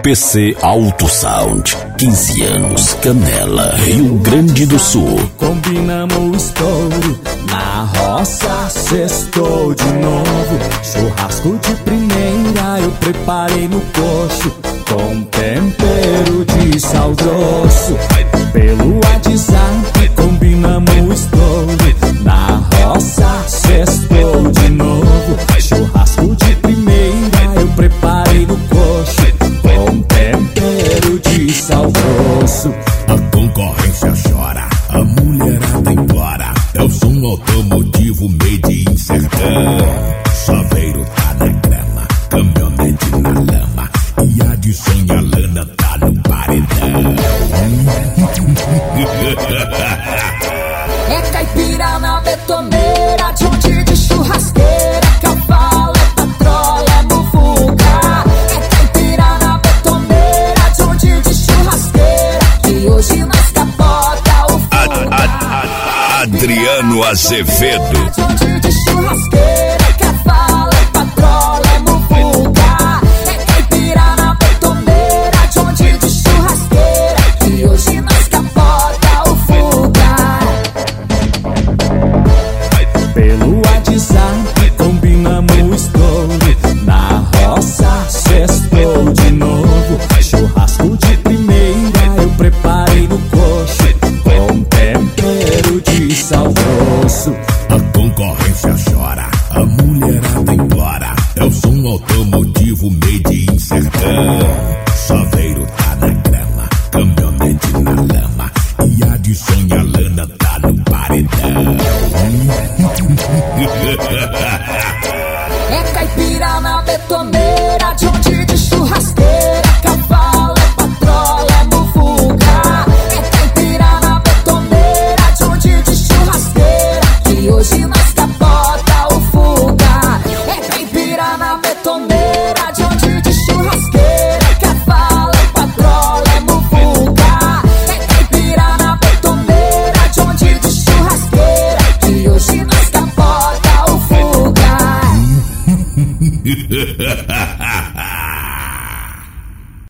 PC Auto Sound, 15 anos, Canela, Rio Grande do Sul. Combinamos o estouro, na roça sextou de novo. Churrasco de primeira eu preparei no coxo, com tempero de sal grosso. Pelo WhatsApp combinamos o estouro, na roça sextou de novo. Churrasco de primeira eu preparei no coxo, com tempero de sal grosso. A concorrência chora, a mulherada implora. É o som automotivo made in sertão. Chaveiro tá na grama, caminhonete na lama, e a de sonha lana tá no paredão. É caipira na betoneira, tchonte de churrasqueira, cavalo é patrola, é muvuca. É caipira na betoneira, tchonte de churrasqueira, que hoje nós capota o fogo. Adriano Azevedo. Tchonte de churrasqueira, cavalo é patrola, é muvuca. É caipira na betoneira, tchonte de churrasqueira, que hoje nós capota o fuga. Pelo WhatsApp combinamos o estouro, na roça sextou de novo. Churrasco de primeira eu preparei no coxo, com tempero de sal grosso. A concorrência chora, a mulherada implora. É o som automotivo made in sertão. Chaveiro tá na grama, caminhonete na lama, e a de sonha lana tá no paredão. É caipira na betoneira, tchonte de churrasqueira, cavalo é patrola, é muvuca. É caipira na betoneira, tchonte de churrasqueira, que hoje nós capota o fuga. É caipira na betoneira, tchonte de churrasqueira, cavalo é patrola, é muvuca. É caipira na betoneira, tchonte de churrasqueira, que hoje nós capota o fuga.